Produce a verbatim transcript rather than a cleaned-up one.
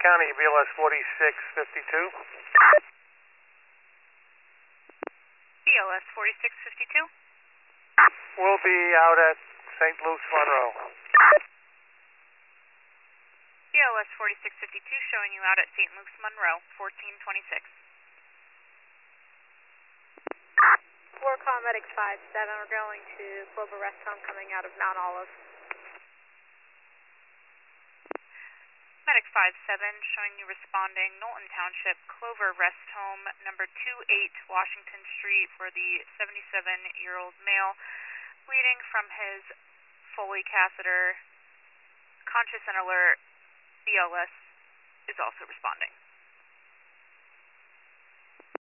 County, B L S forty-six fifty-two. B L S forty-six fifty-two. We'll be out at Saint Luke's Monroe. B L S forty-six fifty-two showing you out at Saint Luke's Monroe, fourteen twenty-six. Four call medics five seven, we're going to Clover Rest Home coming out of Mount Olive. Medic five seven showing you responding Knowlton Township, Clover Rest Home, number two eight Washington Street for the seventy-seven-year-old male, bleeding from his Foley catheter, conscious and alert. B L S is also responding.